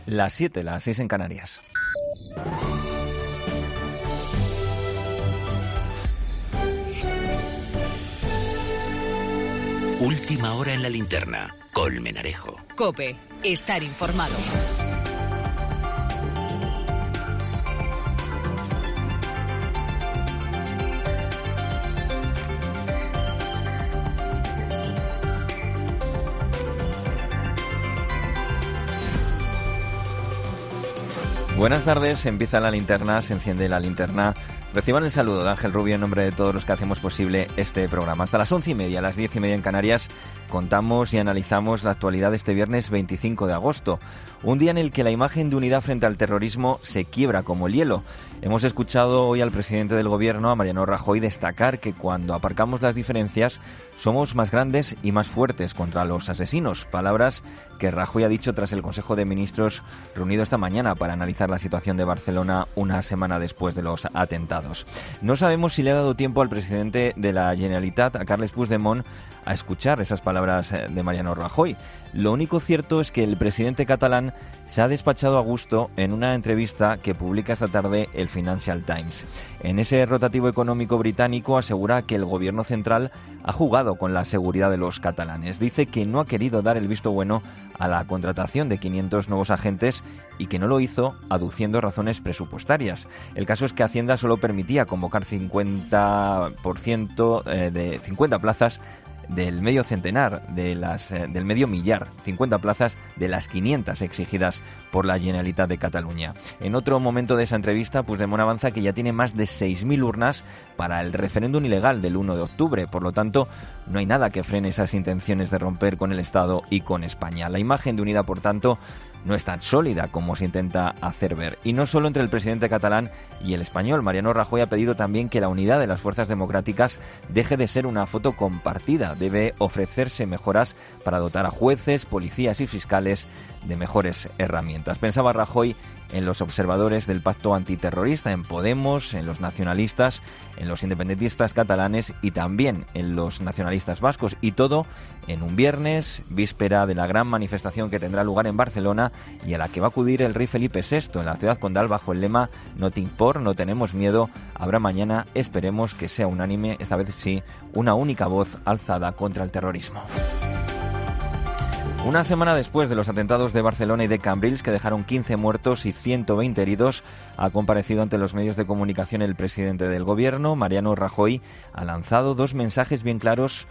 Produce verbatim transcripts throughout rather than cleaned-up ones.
Las siete, las seis en Canarias. Última hora en la linterna. Colmenarejo. COPE. Estar informado. Buenas tardes, empieza la linterna, se enciende la linterna. Reciban el saludo de Ángel Rubio en nombre de todos los que hacemos posible este programa. Hasta las once y media, a las diez y media en Canarias, contamos y analizamos la actualidad de este viernes veinticinco de agosto. Un día en el que la imagen de unidad frente al terrorismo se quiebra como el hielo. Hemos escuchado hoy al presidente del Gobierno, a Mariano Rajoy, destacar que cuando aparcamos las diferencias somos más grandes y más fuertes contra los asesinos. Palabras que Rajoy ha dicho tras el Consejo de Ministros reunido esta mañana para analizar la situación de Barcelona una semana después de los atentados. No sabemos si le ha dado tiempo al presidente de la Generalitat, a Carles Puigdemont, a escuchar esas palabras de Mariano Rajoy. Lo único cierto es que el presidente catalán se ha despachado a gusto en una entrevista que publica esta tarde el Financial Times. En ese rotativo económico británico asegura que el gobierno central ha jugado con la seguridad de los catalanes. Dice que no ha querido dar el visto bueno a la contratación de quinientos nuevos agentes y que no lo hizo aduciendo razones presupuestarias. El caso es que Hacienda solo permitía convocar cincuenta por ciento de cincuenta plazas del medio centenar, de las, eh, del medio millar, cincuenta plazas de las quinientas exigidas por la Generalitat de Cataluña. En otro momento de esa entrevista, Puigdemont avanza que ya tiene más de seis mil urnas para el referéndum ilegal del uno de octubre. Por lo tanto, no hay nada que frene esas intenciones de romper con el Estado y con España. La imagen de unidad, por tanto, no es tan sólida como se intenta hacer ver. Y no solo entre el presidente catalán y el español. Mariano Rajoy ha pedido también que la unidad de las fuerzas democráticas deje de ser una foto compartida. Debe ofrecerse mejoras para dotar a jueces, policías y fiscales de mejores herramientas. Pensaba Rajoy en los observadores del pacto antiterrorista, en Podemos, en los nacionalistas, en los independentistas catalanes y también en los nacionalistas vascos. Y todo en un viernes, víspera de la gran manifestación que tendrá lugar en Barcelona y a la que va a acudir el rey Felipe sexto en la ciudad condal bajo el lema "No tinc por, no tenemos miedo". Habrá mañana, esperemos que sea unánime, esta vez sí, una única voz alzada contra el terrorismo. Una semana después de los atentados de Barcelona y de Cambrils, que dejaron quince muertos y ciento veinte heridos, ha comparecido ante los medios de comunicación el presidente del Gobierno, Mariano Rajoy. Ha lanzado dos mensajes bien claros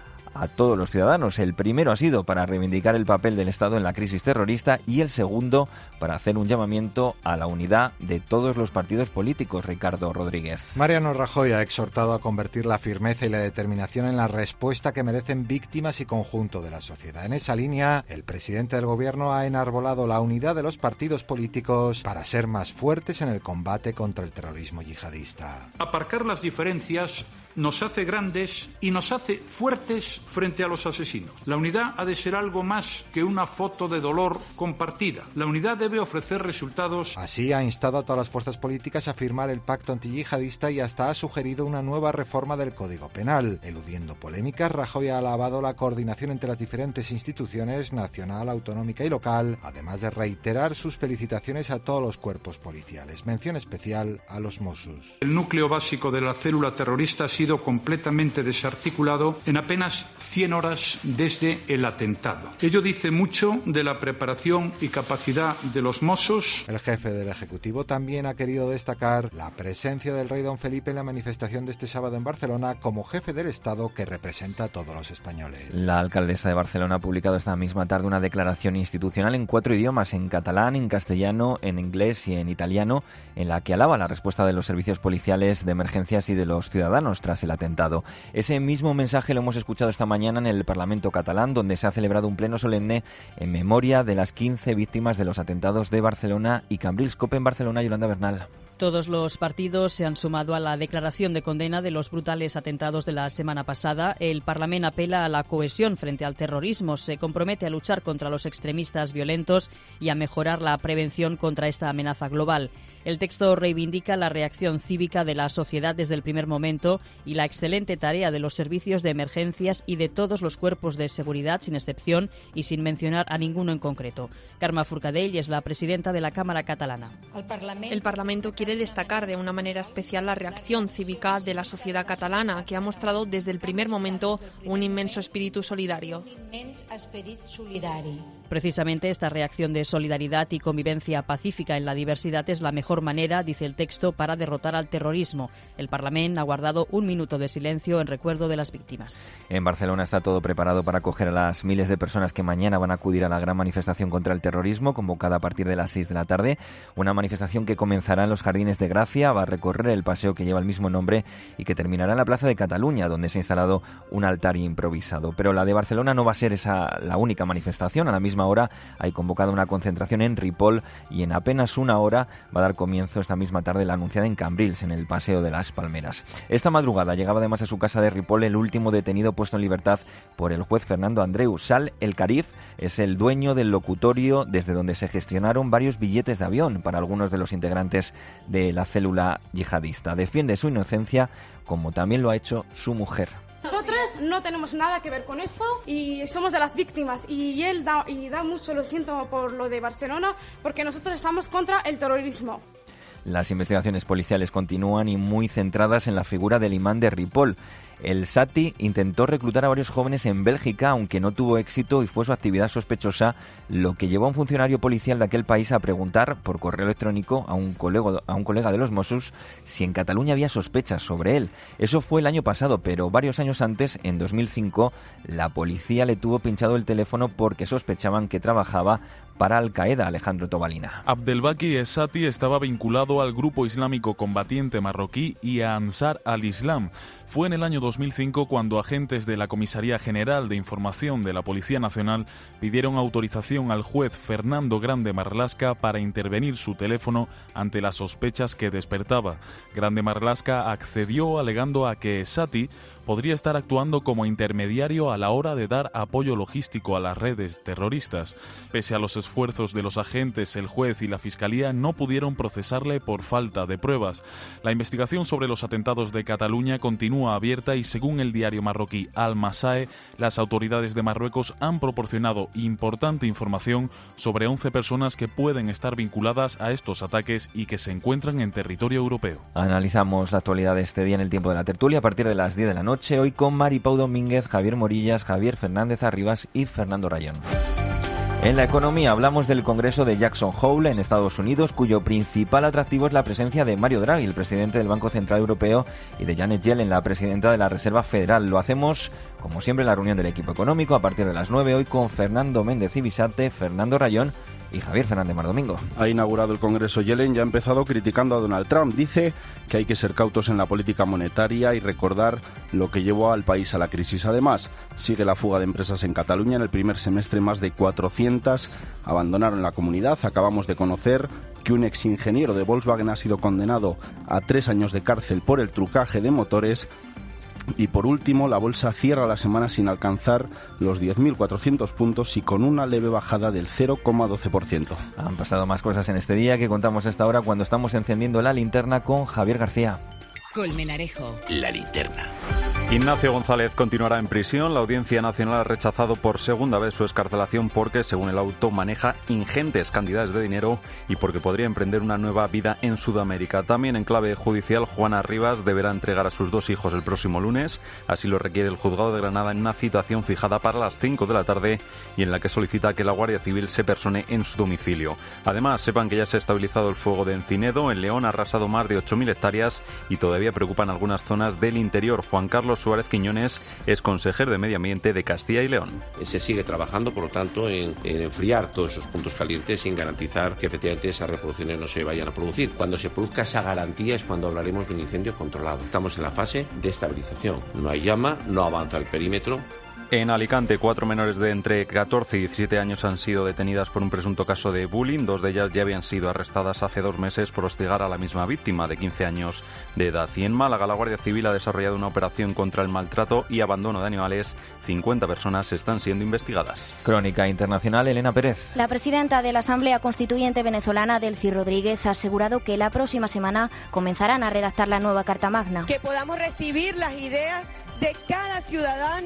a todos los ciudadanos. El primero ha sido para reivindicar el papel del Estado en la crisis terrorista y el segundo para hacer un llamamiento a la unidad de todos los partidos políticos. Ricardo Rodríguez. Mariano Rajoy ha exhortado a convertir la firmeza y la determinación en la respuesta que merecen víctimas y conjunto de la sociedad. En esa línea, el presidente del Gobierno ha enarbolado la unidad de los partidos políticos para ser más fuertes en el combate contra el terrorismo yihadista. Aparcar las diferencias nos hace grandes y nos hace fuertes frente a los asesinos. La unidad ha de ser algo más que una foto de dolor compartida. La unidad debe ofrecer resultados. Así ha instado a todas las fuerzas políticas a firmar el pacto antiyihadista y hasta ha sugerido una nueva reforma del Código Penal. Eludiendo polémicas, Rajoy ha alabado la coordinación entre las diferentes instituciones, nacional, autonómica y local, además de reiterar sus felicitaciones a todos los cuerpos policiales. Mención especial a los Mossos. El núcleo básico de la célula terrorista ha sido completamente desarticulado en apenas cien horas desde el atentado. Ello dice mucho de la preparación y capacidad de los Mossos. El jefe del Ejecutivo también ha querido destacar la presencia del rey don Felipe en la manifestación de este sábado en Barcelona como jefe del Estado que representa a todos los españoles. La alcaldesa de Barcelona ha publicado esta misma tarde una declaración institucional en cuatro idiomas, en catalán, en castellano, en inglés y en italiano, en la que alaba la respuesta de los servicios policiales de emergencias y de los ciudadanos tras el atentado. Ese mismo mensaje lo hemos escuchado esta mañana en el Parlamento catalán, donde se ha celebrado un pleno solemne en memoria de las quince víctimas de los atentados de Barcelona y Cambrils. COPE en Barcelona, Yolanda Bernal. Todos los partidos se han sumado a la declaración de condena de los brutales atentados de la semana pasada. El Parlamento apela a la cohesión frente al terrorismo, se compromete a luchar contra los extremistas violentos y a mejorar la prevención contra esta amenaza global. El texto reivindica la reacción cívica de la sociedad desde el primer momento y la excelente tarea de los servicios de emergencias y de todos los cuerpos de seguridad, sin excepción y sin mencionar a ninguno en concreto. Carme Forcadell es la presidenta de la Cámara catalana. El Parlamento quiere destacar de una manera especial la reacción cívica de la sociedad catalana, que ha mostrado desde el primer momento un inmenso espíritu solidario. Precisamente esta reacción de solidaridad y convivencia pacífica en la diversidad es la mejor manera, dice el texto, para derrotar al terrorismo. El Parlamento ha guardado un minuto de silencio en recuerdo de las víctimas. En Barcelona está todo preparado para acoger a las miles de personas que mañana van a acudir a la gran manifestación contra el terrorismo, convocada a partir de las seis de la tarde. Una manifestación que comenzará en los Jardines de Gracia, va a recorrer el paseo que lleva el mismo nombre y que terminará en la Plaza de Cataluña, donde se ha instalado un altar improvisado. Pero la de Barcelona no va a ser esa la única manifestación. A la misma hora hay convocada una concentración en Ripoll y en apenas una hora va a dar comienzo esta misma tarde la anunciada en Cambrils, en el Paseo de las Palmeras. Esta madrugada llegaba además a su casa de Ripoll el último detenido puesto en libertad por el juez Fernando Andreu. Sal El Karif es el dueño del locutorio desde donde se gestionaron varios billetes de avión para algunos de los integrantes de la célula yihadista. Defiende su inocencia, como también lo ha hecho su mujer. Nosotros no tenemos nada que ver con eso y somos de las víctimas y él da, y da mucho, lo siento por lo de Barcelona, porque nosotros estamos contra el terrorismo. Las investigaciones policiales continúan y muy centradas en la figura del imán de Ripoll. El Sati intentó reclutar a varios jóvenes en Bélgica, aunque no tuvo éxito y fue su actividad sospechosa lo que llevó a un funcionario policial de aquel país a preguntar por correo electrónico a un colega, a un colega de los Mossos si en Cataluña había sospechas sobre él. Eso fue el año pasado, pero varios años antes, en dos mil cinco, la policía le tuvo pinchado el teléfono porque sospechaban que trabajaba para Al-Qaeda. Alejandro Tobalina. Abdelbaki Essati estaba vinculado al grupo islámico combatiente marroquí y a Ansar al-Islam. Fue en el año dos mil cinco cuando agentes de la Comisaría General de Información de la Policía Nacional pidieron autorización al juez Fernando Grande Marlaska para intervenir su teléfono ante las sospechas que despertaba. Grande Marlaska accedió alegando a que Essati podría estar actuando como intermediario a la hora de dar apoyo logístico a las redes terroristas. Pese a los esfuerzos de los agentes, el juez y la Fiscalía no pudieron procesarle por falta de pruebas. La investigación sobre los atentados de Cataluña continúa abierta y, según el diario marroquí Al-Masae, las autoridades de Marruecos han proporcionado importante información sobre once personas que pueden estar vinculadas a estos ataques y que se encuentran en territorio europeo. Analizamos la actualidad de este día en el tiempo de la tertulia a partir de las diez de la noche. Hoy con Mari Pau Domínguez, Javier Morillas, Javier Fernández Arribas y Fernando Rayón. En la economía hablamos del Congreso de Jackson Hole en Estados Unidos, cuyo principal atractivo es la presencia de Mario Draghi, el presidente del Banco Central Europeo, y de Janet Yellen, la presidenta de la Reserva Federal. Lo hacemos, como siempre, en la reunión del equipo económico a partir de las nueve, hoy con Fernando Méndez Ibisate, Fernando Rayón y Javier Fernández Mardomingo. Ha inaugurado el Congreso Yellen y ha empezado criticando a Donald Trump. Dice que hay que ser cautos en la política monetaria y recordar lo que llevó al país a la crisis. Además, sigue la fuga de empresas en Cataluña. En el primer semestre, más de cuatrocientas abandonaron la comunidad. Acabamos de conocer que un ex ingeniero de Volkswagen ha sido condenado a tres años de cárcel por el trucaje de motores. Y por último, la bolsa cierra la semana sin alcanzar los diez mil cuatrocientos puntos y con una leve bajada del cero coma doce por ciento. Han pasado más cosas en este día que contamos a esta hora cuando estamos encendiendo la linterna con Javier García. Colmenarejo. La linterna. Ignacio González continuará en prisión. La Audiencia Nacional ha rechazado por segunda vez su excarcelación porque, según el auto, maneja ingentes cantidades de dinero y porque podría emprender una nueva vida en Sudamérica. También en clave judicial, Juana Rivas deberá entregar a sus dos hijos el próximo lunes. Así lo requiere el Juzgado de Granada en una citación fijada para las cinco de la tarde y en la que solicita que la Guardia Civil se persone en su domicilio. Además, sepan que ya se ha estabilizado el fuego de Encinedo. En León ha arrasado más de ocho mil hectáreas y todavía preocupan algunas zonas del interior. Juan Carlos Suárez Quiñones es consejero de Medio Ambiente de Castilla y León. Se sigue trabajando, por lo tanto, en, en enfriar todos esos puntos calientes sin garantizar que efectivamente esas reproducciones no se vayan a producir. Cuando se produzca esa garantía es cuando hablaremos de un incendio controlado. Estamos en la fase de estabilización. No hay llama, no avanza el perímetro. En Alicante, cuatro menores de entre catorce y diecisiete años han sido detenidas por un presunto caso de bullying. Dos de ellas ya habían sido arrestadas hace dos meses por hostigar a la misma víctima de quince años de edad. Y en Málaga, la Guardia Civil ha desarrollado una operación contra el maltrato y abandono de animales. cincuenta personas están siendo investigadas. Crónica internacional, Elena Pérez. La presidenta de la Asamblea Constituyente venezolana, Delcy Rodríguez, ha asegurado que la próxima semana comenzarán a redactar la nueva Carta Magna. Que podamos recibir las ideas de cada ciudadano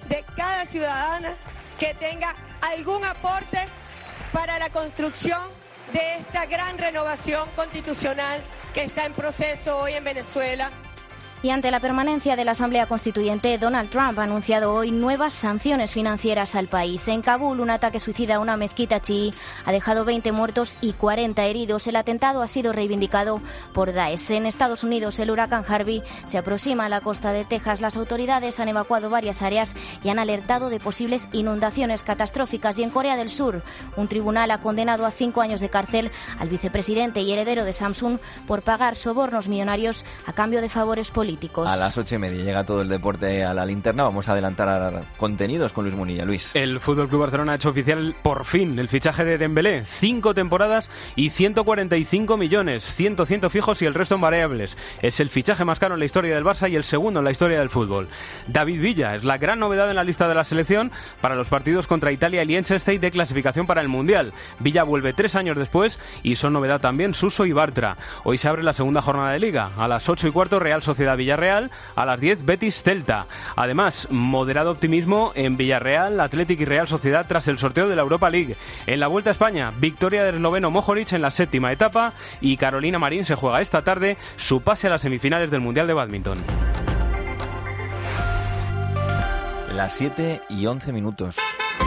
de cada ciudadana que tenga algún aporte para la construcción de esta gran renovación constitucional que está en proceso hoy en Venezuela. Y ante la permanencia de la Asamblea Constituyente, Donald Trump ha anunciado hoy nuevas sanciones financieras al país. En Kabul, un ataque suicida a una mezquita chií ha dejado veinte muertos y cuarenta heridos. El atentado ha sido reivindicado por Daesh. En Estados Unidos, el huracán Harvey se aproxima a la costa de Texas. Las autoridades han evacuado varias áreas y han alertado de posibles inundaciones catastróficas. Y en Corea del Sur, un tribunal ha condenado a cinco años de cárcel al vicepresidente y heredero de Samsung por pagar sobornos millonarios a cambio de favores políticos. A las ocho y media llega todo el deporte a la linterna. Vamos a adelantar a contenidos con Luis Munilla. Luis. El F C Barcelona ha hecho oficial por fin el fichaje de Dembélé. Cinco temporadas y ciento cuarenta y cinco millones. cien, cien fijos y el resto en variables. Es el fichaje más caro en la historia del Barça y el segundo en la historia del fútbol. David Villa es la gran novedad en la lista de la selección para los partidos contra Italia y Liechtenstein de clasificación para el Mundial. Villa vuelve tres años después y son novedad también Suso y Bartra. Hoy se abre la segunda jornada de Liga. A las ocho y cuarto Real Sociedad Villarreal, a las diez Betis Celta. Además, moderado optimismo en Villarreal, Athletic y Real Sociedad tras el sorteo de la Europa League. En la Vuelta a España, victoria del esloveno Mohoric en la séptima etapa y Carolina Marín se juega esta tarde su pase a las semifinales del Mundial de Bádminton. Las siete y once minutos.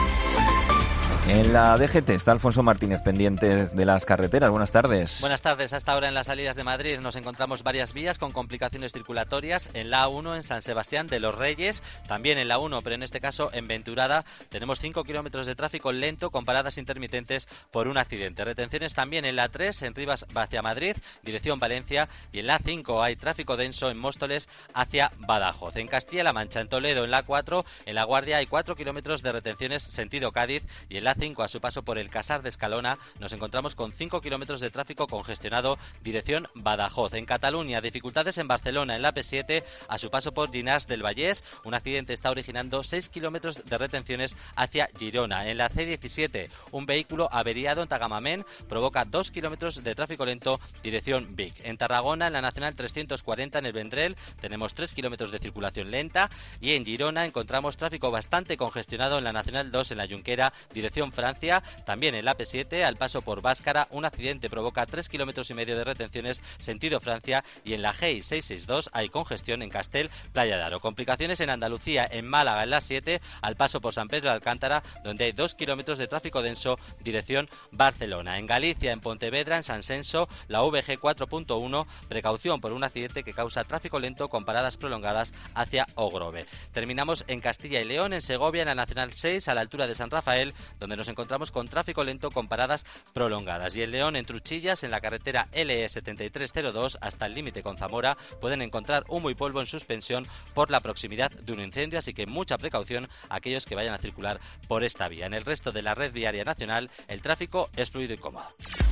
En la D G T está Alfonso Martínez, pendiente de las carreteras. Buenas tardes. Buenas tardes. Hasta ahora en las salidas de Madrid nos encontramos varias vías con complicaciones circulatorias. En la A uno en San Sebastián de los Reyes, también en la uno, pero en este caso en Venturada, tenemos cinco kilómetros de tráfico lento con paradas intermitentes por un accidente. Retenciones también en la tres en Rivas hacia Madrid, dirección Valencia, y en la cinco hay tráfico denso en Móstoles hacia Badajoz. En Castilla-La Mancha, en Toledo, en la cuatro, en La Guardia hay cuatro kilómetros de retenciones sentido Cádiz, y en la cinco a su paso por el Casar de Escalona nos encontramos con cinco kilómetros de tráfico congestionado dirección Badajoz. En Cataluña, dificultades en Barcelona en la P siete a su paso por Llinars del Vallès. Un accidente está originando seis kilómetros de retenciones hacia Girona. En la C diecisiete, un vehículo averiado en Tagamamén provoca dos kilómetros de tráfico lento dirección Vic. En Tarragona, en la Nacional trescientos cuarenta en el Vendrell, tenemos tres kilómetros de circulación lenta, y en Girona encontramos tráfico bastante congestionado en la Nacional dos en la Junquera dirección Francia. También en la P siete, al paso por Báscara, un accidente provoca tres kilómetros y medio de retenciones sentido Francia, y en la G I seiscientos sesenta y dos hay congestión en Castel, Playa de Aro. Complicaciones en Andalucía, en Málaga en la siete, al paso por San Pedro de Alcántara, donde hay dos kilómetros de tráfico denso dirección Barcelona. En Galicia, en Pontevedra, en San Senso, la V G cuatro punto uno, precaución por un accidente que causa tráfico lento con paradas prolongadas hacia Ogrove. Terminamos en Castilla y León, en Segovia, en la Nacional seis, a la altura de San Rafael, donde nos encontramos con tráfico lento con paradas prolongadas. Y en León, en Truchillas, en la carretera L E setenta y tres cero dos hasta el límite con Zamora, pueden encontrar humo y polvo en suspensión por la proximidad de un incendio, así que mucha precaución a aquellos que vayan a circular por esta vía. En el resto de la red viaria nacional, el tráfico es fluido y cómodo.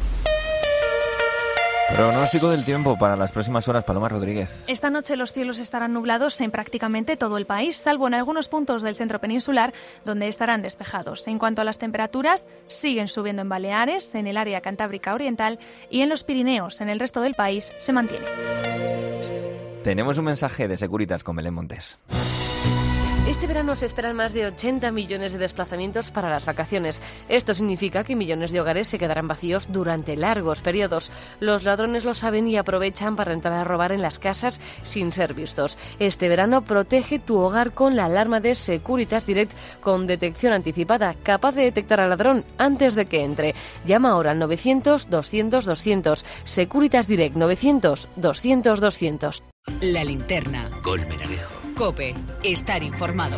Pronóstico del tiempo para las próximas horas, Paloma Rodríguez. Esta noche los cielos estarán nublados en prácticamente todo el país, salvo en algunos puntos del centro peninsular, donde estarán despejados. En cuanto a las temperaturas, siguen subiendo en Baleares, en el área cantábrica oriental y en los Pirineos. En el resto del país se mantiene. Tenemos un mensaje de Securitas con Belén Montes. Este verano se esperan más de ochenta millones de desplazamientos para las vacaciones. Esto significa que millones de hogares se quedarán vacíos durante largos periodos. Los ladrones lo saben y aprovechan para entrar a robar en las casas sin ser vistos. Este verano protege tu hogar con la alarma de Securitas Direct con detección anticipada, capaz de detectar al ladrón antes de que entre. Llama ahora al novecientos doscientos doscientos. Securitas Direct novecientos doscientos doscientos. La linterna. Colmen Alejo. COPE. Estar informado.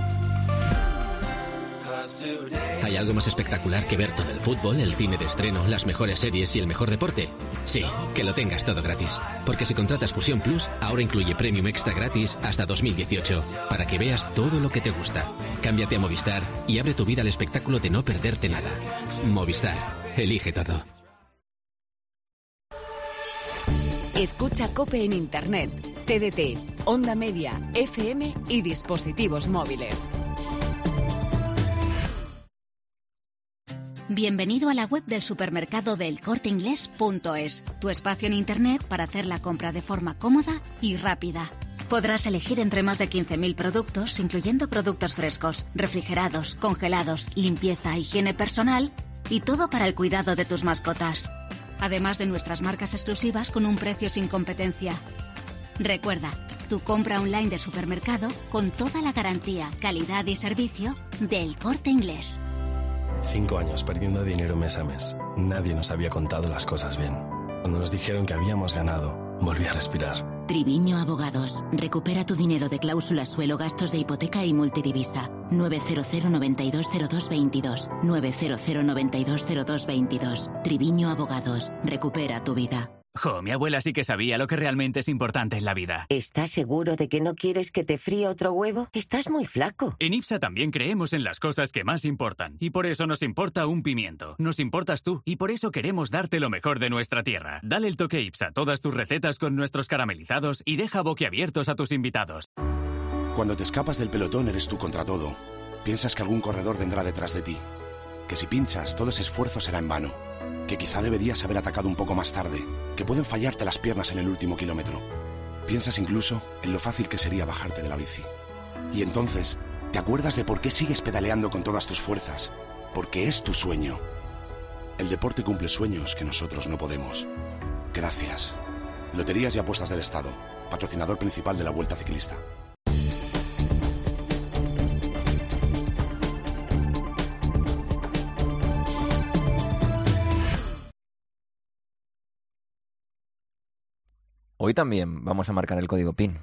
¿Hay algo más espectacular que ver todo el fútbol, el cine de estreno, las mejores series y el mejor deporte? Sí, que lo tengas todo gratis. Porque si contratas Fusión Plus, ahora incluye Premium Extra gratis hasta dos mil dieciocho, para que veas todo lo que te gusta. Cámbiate a Movistar y abre tu vida al espectáculo de no perderte nada. Movistar. Elige todo. Escucha COPE en Internet, T D T, Onda Media, F M y dispositivos móviles. Bienvenido a la web del supermercado del Corte Inglés punto es, tu espacio en Internet para hacer la compra de forma cómoda y rápida. Podrás elegir entre más de quince mil productos, incluyendo productos frescos, refrigerados, congelados, limpieza, higiene personal y todo para el cuidado de tus mascotas. Además de nuestras marcas exclusivas con un precio sin competencia. Recuerda, tu compra online de supermercado con toda la garantía, calidad y servicio del Corte Inglés. Cinco años perdiendo dinero mes a mes. Nadie nos había contado las cosas bien. Cuando nos dijeron que habíamos ganado, volví a respirar. Triviño Abogados. Recupera tu dinero de cláusulas suelo, gastos de hipoteca y multidivisa. nueve cero cero, noventa y dos, cero dos, veintidós. nueve cero cero, noventa y dos, cero dos, veintidós. Triviño Abogados. Recupera tu vida. Jo, mi abuela sí que sabía lo que realmente es importante en la vida. ¿Estás seguro de que no quieres que te fríe otro huevo? Estás muy flaco. En IPSA también creemos en las cosas que más importan. Y por eso nos importa un pimiento. Nos importas tú. Y por eso queremos darte lo mejor de nuestra tierra. Dale el toque IPSA a todas tus recetas con nuestros caramelizados y deja boquiabiertos a tus invitados. Cuando te escapas del pelotón eres tú contra todo. Piensas que algún corredor vendrá detrás de ti. Que si pinchas, todo ese esfuerzo será en vano. Que quizá deberías haber atacado un poco más tarde, que pueden fallarte las piernas en el último kilómetro. Piensas incluso en lo fácil que sería bajarte de la bici. Y entonces, te acuerdas de por qué sigues pedaleando con todas tus fuerzas, porque es tu sueño. El deporte cumple sueños que nosotros no podemos. Gracias. Loterías y Apuestas del Estado, patrocinador principal de la Vuelta Ciclista. Hoy también vamos a marcar el código PIN.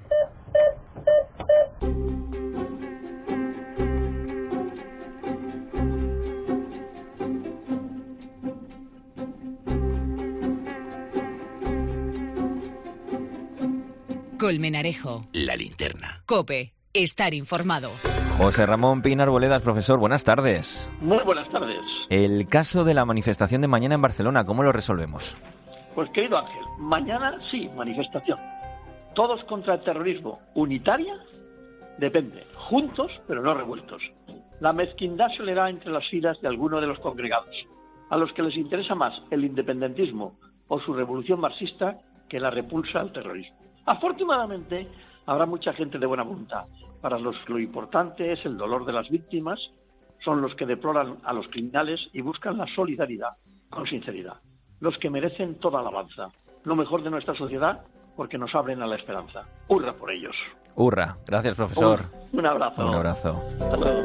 Colmenarejo. La linterna. COPE. Estar informado. José Ramón Pin Arboledas, profesor, buenas tardes. Muy buenas tardes. El caso de la manifestación de mañana en Barcelona, ¿cómo lo resolvemos? Pues querido Ángel, mañana sí, manifestación. ¿Todos contra el terrorismo? ¿Unitaria? Depende. Juntos, pero no revueltos. La mezquindad se leerá entre las filas de alguno de los congregados, a los que les interesa más el independentismo o su revolución marxista que la repulsa al terrorismo. Afortunadamente, habrá mucha gente de buena voluntad, para los que lo importante es el dolor de las víctimas, son los que deploran a los criminales y buscan la solidaridad con sinceridad. Los que merecen toda alabanza, lo mejor de nuestra sociedad, porque nos abren a la esperanza. ¡Hurra por ellos! ¡Hurra! Gracias, profesor. Un, un abrazo. Un abrazo. Hasta luego.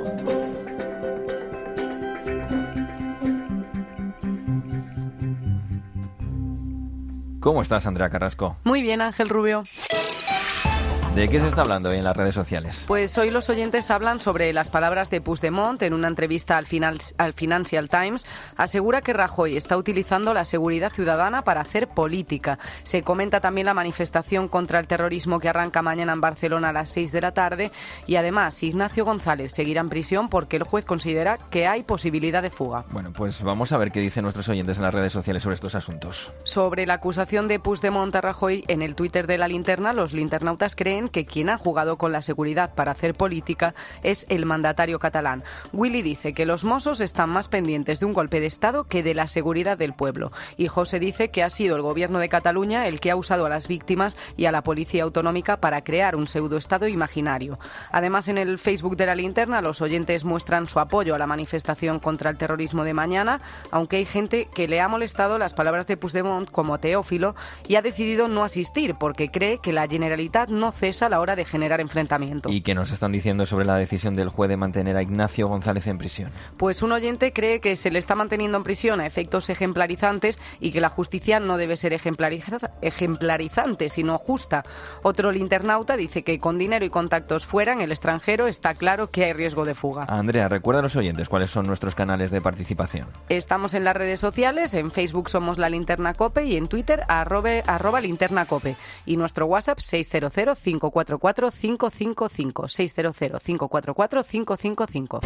¿Cómo estás, Andrea Carrasco? Muy bien, Ángel Rubio. ¿De qué se está hablando hoy en las redes sociales? Pues hoy los oyentes hablan sobre las palabras de Puigdemont en una entrevista al, final, al Financial Times. Asegura que Rajoy está utilizando la seguridad ciudadana para hacer política. Se comenta también la manifestación contra el terrorismo que arranca mañana en Barcelona a las seis de la tarde. Y además, Ignacio González seguirá en prisión porque el juez considera que hay posibilidad de fuga. Bueno, pues vamos a ver qué dicen nuestros oyentes en las redes sociales sobre estos asuntos. Sobre la acusación de Puigdemont a Rajoy, en el Twitter de La Linterna, los linternautas creen que quien ha jugado con la seguridad para hacer política es el mandatario catalán. Willy dice que los Mossos están más pendientes de un golpe de Estado que de la seguridad del pueblo. Y José dice que ha sido el gobierno de Cataluña el que ha usado a las víctimas y a la policía autonómica para crear un pseudoestado imaginario. Además, en el Facebook de La Linterna, los oyentes muestran su apoyo a la manifestación contra el terrorismo de mañana, aunque hay gente que le ha molestado las palabras de Puigdemont como Teófilo y ha decidido no asistir porque cree que la Generalitat no cesa a la hora de generar enfrentamiento. ¿Y qué nos están diciendo sobre la decisión del juez de mantener a Ignacio González en prisión? Pues un oyente cree que se le está manteniendo en prisión a efectos ejemplarizantes y que la justicia no debe ser ejemplariza- ejemplarizante, sino justa. Otro linternauta dice que con dinero y contactos fuera, en el extranjero, está claro que hay riesgo de fuga. Andrea, recuerda a los oyentes cuáles son nuestros canales de participación. Estamos en las redes sociales, en Facebook somos La Linterna COPE y en Twitter arroba, arroba Linterna COPE. Y nuestro WhatsApp seis cero cero, cinco cuatro cuatro, cinco cinco cinco, seis cero cero, cinco cuatro cuatro, cinco cinco cinco.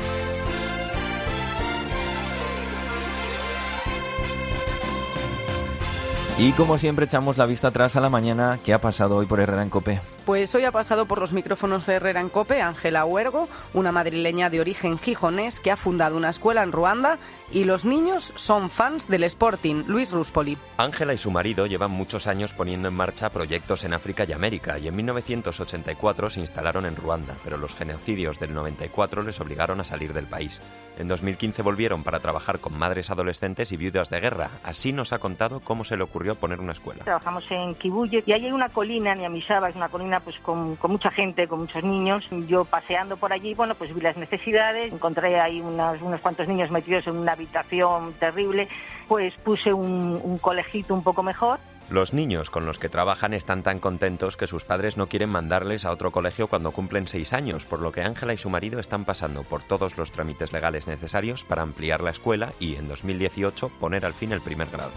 Y como siempre echamos la vista atrás a la mañana. ¿Qué ha pasado hoy por Herrera en COPE? Pues hoy ha pasado por los micrófonos de Herrera en COPE Ángela Huergo, una madrileña de origen gijonés que ha fundado una escuela en Ruanda y los niños son fans del Sporting. Luis Ruspoli. Ángela y su marido llevan muchos años poniendo en marcha proyectos en África y América y en mil novecientos ochenta y cuatro se instalaron en Ruanda, pero los genocidios del noventa y cuatro les obligaron a salir del país. En dos mil quince volvieron para trabajar con madres adolescentes y viudas de guerra. Así nos ha contado cómo se le ocurrió poner una escuela. Trabajamos en Kibuye y ahí hay una colina, Nyamishaba, es una colina pues con, con mucha gente, con muchos niños. Yo paseando por allí, bueno, pues vi las necesidades, encontré ahí unas, unos cuantos niños metidos en una habitación terrible, pues puse un, un colegito un poco mejor. Los niños con los que trabajan están tan contentos que sus padres no quieren mandarles a otro colegio cuando cumplen seis años, por lo que Ángela y su marido están pasando por todos los trámites legales necesarios para ampliar la escuela y, en dos mil dieciocho, poner al fin el primer grado.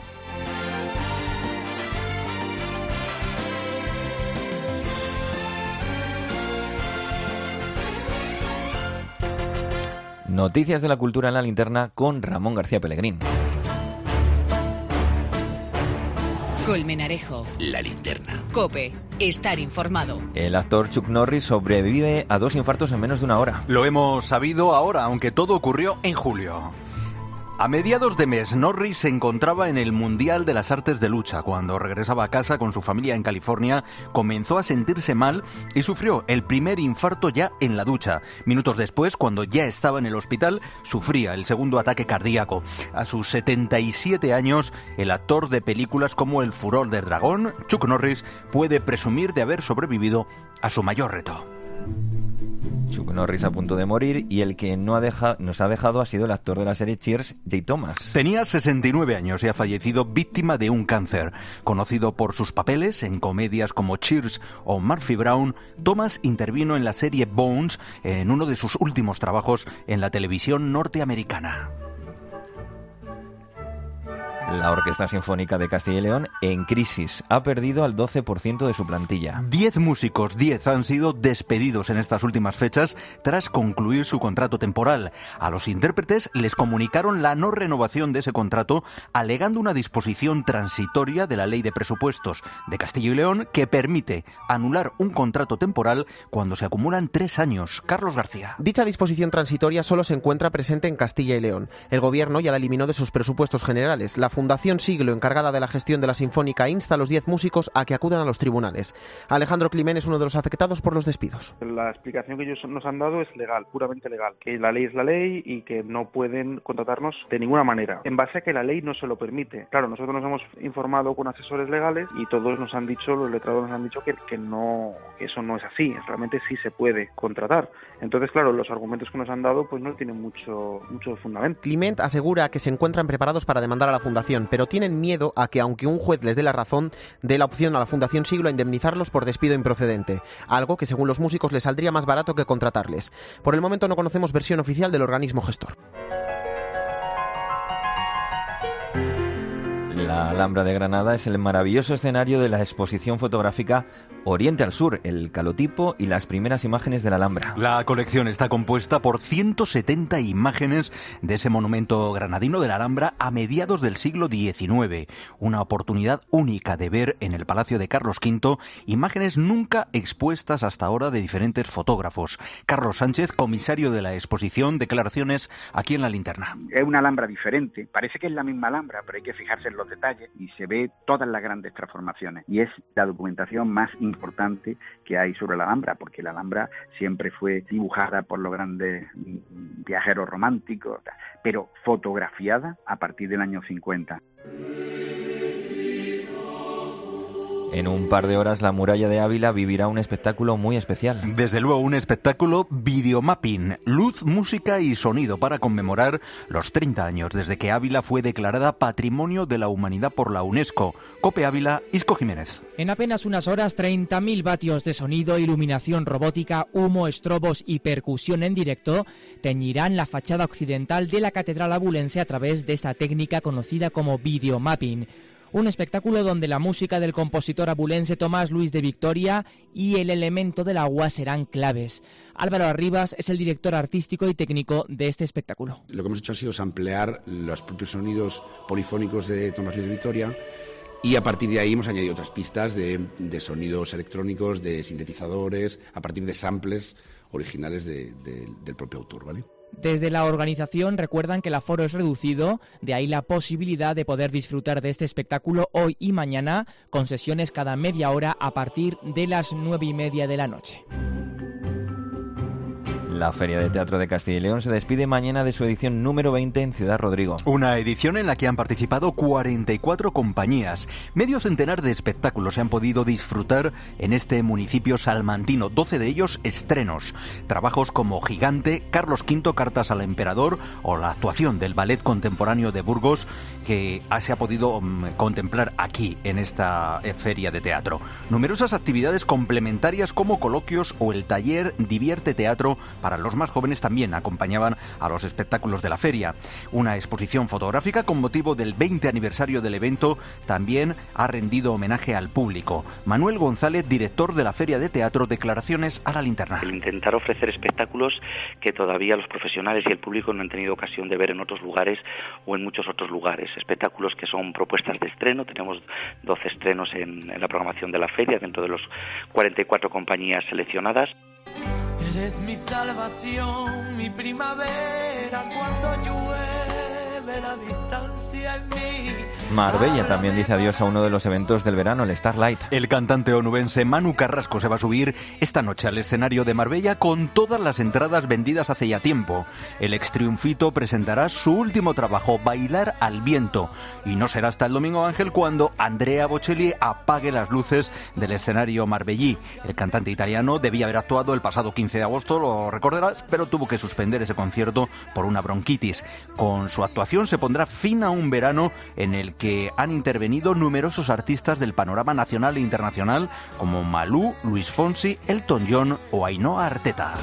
Noticias de la cultura en la linterna con Ramón García Pellegrín. Colmenarejo. La linterna. COPE. Estar informado. El actor Chuck Norris sobrevive a dos infartos en menos de una hora. Lo hemos sabido ahora, aunque todo ocurrió en julio. A mediados de mes, Norris se encontraba en el Mundial de las Artes de Lucha. Cuando regresaba a casa con su familia en California, comenzó a sentirse mal y sufrió el primer infarto ya en la ducha. Minutos después, cuando ya estaba en el hospital, sufría el segundo ataque cardíaco. A sus setenta y siete años, el actor de películas como El furor del dragón, Chuck Norris, puede presumir de haber sobrevivido a su mayor reto. Chuck Norris a punto de morir y el que no ha deja, nos ha dejado ha sido el actor de la serie Cheers, Jay Thomas. Tenía sesenta y nueve años y ha fallecido víctima de un cáncer. Conocido por sus papeles en comedias como Cheers o Murphy Brown, Thomas intervino en la serie Bones, en uno de sus últimos trabajos en la televisión norteamericana. La Orquesta Sinfónica de Castilla y León en crisis. Ha perdido al doce por ciento de su plantilla. Diez músicos, diez han sido despedidos en estas últimas fechas tras concluir su contrato temporal. A los intérpretes les comunicaron la no renovación de ese contrato, alegando una disposición transitoria de la Ley de Presupuestos de Castilla y León que permite anular un contrato temporal cuando se acumulan tres años. Carlos García. Dicha disposición transitoria solo se encuentra presente en Castilla y León. El gobierno ya la eliminó de sus presupuestos generales. La Fundación Siglo, encargada de la gestión de la Sinfónica, insta a los diez músicos a que acudan a los tribunales. Alejandro Climent es uno de los afectados por los despidos. La explicación que ellos nos han dado es legal, puramente legal, que la ley es la ley y que no pueden contratarnos de ninguna manera, en base a que la ley no se lo permite. Claro, nosotros nos hemos informado con asesores legales y todos nos han dicho, los letrados nos han dicho que, que no, que eso no es así, realmente sí se puede contratar. Entonces, claro, los argumentos que nos han dado pues no tienen mucho, mucho fundamento. Climent asegura que se encuentran preparados para demandar a la Fundación, pero tienen miedo a que, aunque un juez les dé la razón, dé la opción a la Fundación Siglo a indemnizarlos por despido improcedente, algo que según los músicos les saldría más barato que contratarles. Por el momento no conocemos versión oficial del organismo gestor. La Alhambra de Granada es el maravilloso escenario de la exposición fotográfica Oriente al Sur, el calotipo y las primeras imágenes de la Alhambra. La colección está compuesta por ciento setenta imágenes de ese monumento granadino de la Alhambra a mediados del siglo diecinueve. Una oportunidad única de ver en el Palacio de Carlos quinto imágenes nunca expuestas hasta ahora de diferentes fotógrafos. Carlos Sánchez, comisario de la exposición, declaraciones aquí en La Linterna. Es una Alhambra diferente, parece que es la misma Alhambra, pero hay que fijarse en los detalles y se ve todas las grandes transformaciones y es la documentación más importante que hay sobre la Alhambra, porque la Alhambra siempre fue dibujada por los grandes viajeros románticos, pero fotografiada a partir del año cincuenta. En un par de horas la muralla de Ávila vivirá un espectáculo muy especial. Desde luego un espectáculo videomapping, luz, música y sonido para conmemorar los treinta años desde que Ávila fue declarada Patrimonio de la Humanidad por la UNESCO. COPE Ávila, Isco Jiménez. En apenas unas horas, treinta mil vatios de sonido, iluminación robótica, humo, estrobos y percusión en directo teñirán la fachada occidental de la Catedral Abulense a través de esta técnica conocida como videomapping. Un espectáculo donde la música del compositor abulense Tomás Luis de Victoria y el elemento del agua serán claves. Álvaro Arribas es el director artístico y técnico de este espectáculo. Lo que hemos hecho ha sido samplear los propios sonidos polifónicos de Tomás Luis de Victoria Y a partir de ahí hemos añadido otras pistas de, de sonidos electrónicos, de sintetizadores, a partir de samplers originales de, de, del propio autor, ¿vale? Desde la organización recuerdan que el aforo es reducido, de ahí la posibilidad de poder disfrutar de este espectáculo hoy y mañana, con sesiones cada media hora a partir de las nueve y media de la noche. La Feria de Teatro de Castilla y León se despide mañana de su edición número veinte en Ciudad Rodrigo. Una edición en la que han participado cuarenta y cuatro compañías. Medio centenar de espectáculos se han podido disfrutar en este municipio salmantino, doce de ellos estrenos. Trabajos como Gigante, Carlos quinto, Cartas al Emperador o la actuación del Ballet Contemporáneo de Burgos que se ha podido um, contemplar aquí en esta eh, Feria de Teatro. Numerosas actividades complementarias como coloquios o el taller Divierte Teatro para los más jóvenes también acompañaban a los espectáculos de la feria. Una exposición fotográfica con motivo del veinte aniversario del evento también ha rendido homenaje al público. Manuel González, director de la Feria de Teatro, declaraciones a la linterna. El intentar ofrecer espectáculos que todavía los profesionales y el público no han tenido ocasión de ver en otros lugares o en muchos otros lugares. Espectáculos que son propuestas de estreno. Tenemos doce estrenos en, en la programación de la feria dentro de los cuarenta y cuatro compañías seleccionadas. Eres mi salvación, mi primavera, cuando llueve la distancia en mí. Marbella también dice adiós a uno de los eventos del verano, el Starlight. El cantante onubense Manu Carrasco se va a subir esta noche al escenario de Marbella con todas las entradas vendidas hace ya tiempo. El extriunfito presentará su último trabajo, Bailar al Viento. Y no será hasta el domingo, Ángel, cuando Andrea Bocelli apague las luces del escenario marbellí. El cantante italiano debía haber actuado el pasado quince de agosto, lo recordarás, pero tuvo que suspender ese concierto por una bronquitis. Con su actuación se pondrá fin a un verano en el que han intervenido numerosos artistas del panorama nacional e internacional como Malú, Luis Fonsi, Elton John o Ainhoa Arteta.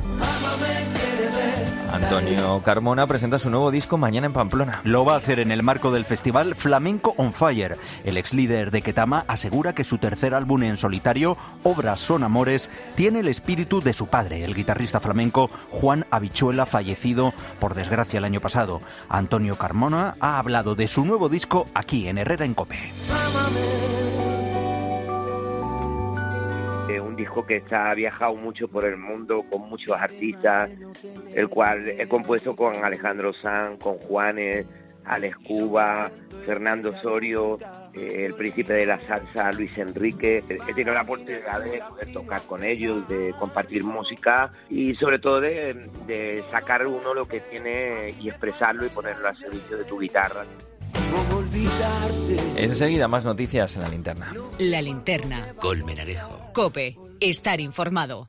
Antonio Carmona presenta su nuevo disco mañana en Pamplona. Lo va a hacer en el marco del festival Flamenco on Fire. El ex líder de Ketama asegura que su tercer álbum en solitario, Obras son Amores, tiene el espíritu de su padre, el guitarrista flamenco Juan Habichuela, fallecido por desgracia el año pasado. Antonio Carmona ha hablado de su nuevo disco aquí en Herrera en COPE. Un disco que está, ha viajado mucho por el mundo con muchos artistas, el cual he compuesto con Alejandro Sanz, con Juanes, Alex Cuba, Fernando Osorio, eh, el príncipe de la salsa Luis Enrique. He tenido la oportunidad de poder tocar con ellos, de compartir música y sobre todo de, de sacar uno lo que tiene y expresarlo y ponerlo al servicio de tu guitarra. Enseguida más noticias en La Linterna. La Linterna. Colmenarejo. COPE. Estar informado.